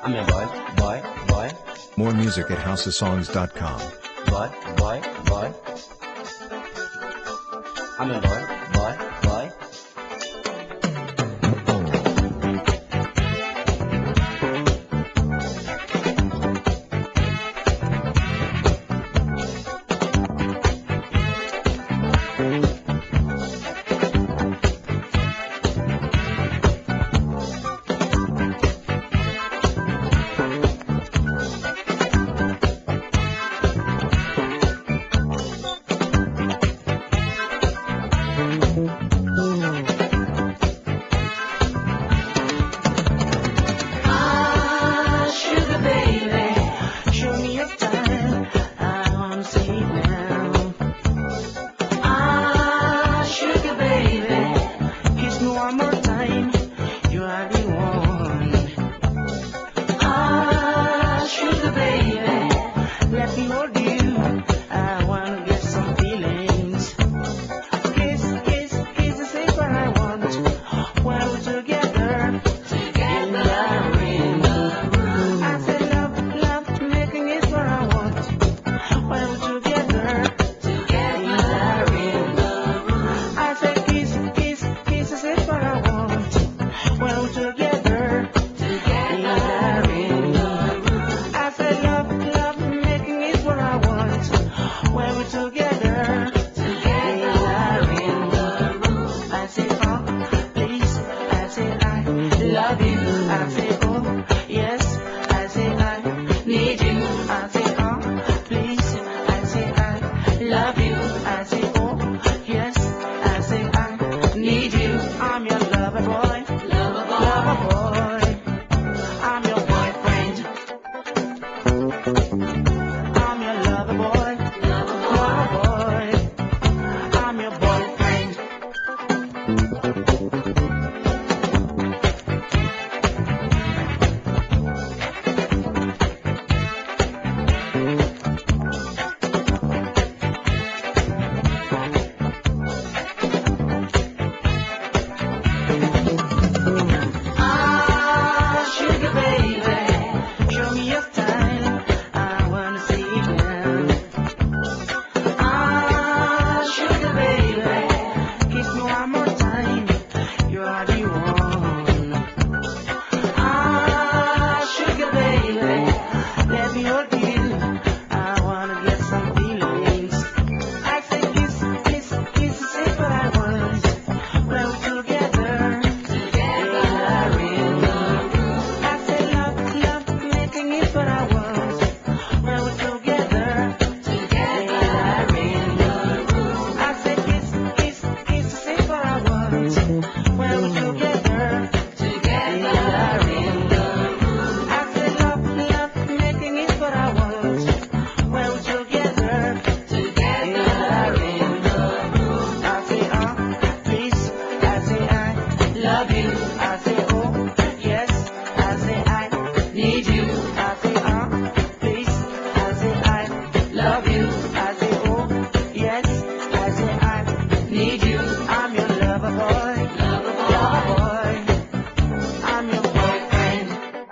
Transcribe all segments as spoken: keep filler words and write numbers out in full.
I'm your boy, boy, boy, More music at house of songs dot com. boy, boy, boy. I'm your boy, boy, boy. Ah, sugar baby, show me your style. I wanna see it now. Ah, sugar baby, kiss me one more time. You are the one. Ah, sugar baby, let me hold you. I wanna get some feelings. Kiss, kiss, kiss is what I want. When we're together, together in the room. I said love, love, making it what I want. When we're together, together in the room. I said kiss, kiss, kiss is what I want. When we're together, together in the room. I said love, love, making it what I want. When we're together, together in the room. I say oh, please. I say I love you. I say oh, yes. I say I need you. I say oh, please. I say I love you. I say oh, yes. I say I need you. I'm your lover boy. Lover boy. Lover boy. I'm your boyfriend. I'm your lover boy. Lover boy. I'm your boyfriend. Ah, sugar baby, show me your style. I wanna see it now. Ah, sugar baby, kiss me one more time. You are the one. Ah, sugar baby, let me hold you. I wanna get some feelings. I say kiss, kiss, kiss is what I want. When we're together, together in the room. I say love, love, making it what I want. When we're together, together in the room. I say kiss, kiss, kiss is what I want. When we're together, together in the room. I say love, love, making it what I want. When we're together, together in the room. I say oh, please. I say I love you. I say oh, yes. I say I need you. I say oh, please. I say I love you. I say oh, yes. I say I need you. I'm your lover boy. Lover boy. Lover boy. I'm your boyfriend.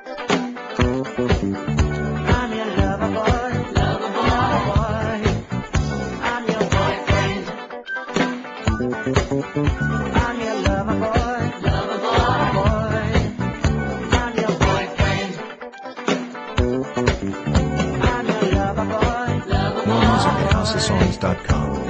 I'm your lover boy. Lover boy. Lover boy. I'm your boyfriend. I'm your lover boy. Lover boy. Lover boy. I'm your boyfriend. I'm your lover boy. Lover boy. More music at house of songs dot com.